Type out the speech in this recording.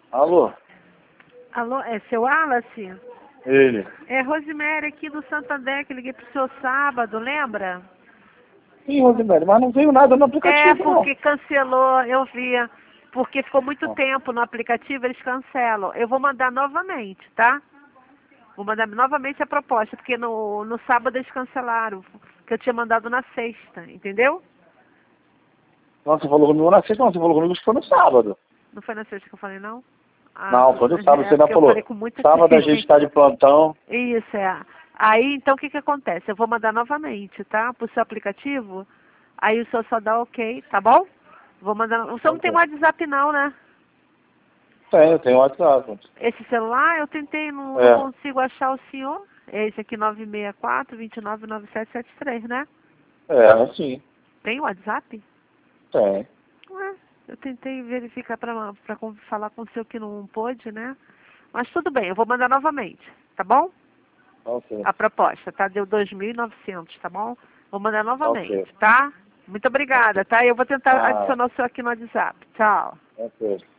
Alô? Alô, é seu Wallace? Ele. É Rosemary aqui do Santander, que liguei pro seu sábado, lembra? Sim, Rosemary, mas não veio nada no É, aplicativo, porque cancelou, eu vi. Porque ficou muito não. tempo no aplicativo, eles cancelam. Eu vou mandar novamente, tá? Vou mandar novamente a proposta, porque no sábado eles cancelaram, que eu tinha mandado na sexta, entendeu? Não, você falou comigo na sexta, não, você falou comigo que foi no sábado. Não foi na sexta que eu falei, não? Não, foi no sábado, você ainda Porque eu falei falou. com muita Sábado a gente está de plantão. Isso, é. Aí, então, o que que acontece? Eu vou mandar novamente, tá? Pro seu aplicativo. Aí o senhor só dá ok, tá bom? Vou mandar... O senhor não tem Ok. WhatsApp não, né? Tenho WhatsApp. Esse celular eu tentei, não É, consigo achar o senhor. É esse aqui, 964-299773, né? sim, Tem WhatsApp? tem. Ué, eu tentei verificar para falar com o senhor que não pôde, né? Mas tudo bem, eu vou mandar novamente, tá bom? Ok, A proposta, tá? Deu 2.900, tá bom? Vou mandar ok, novamente, tá? Muito obrigada, ok. tá? Eu vou tentar Ah, adicionar o senhor aqui no WhatsApp. Tchau. ok.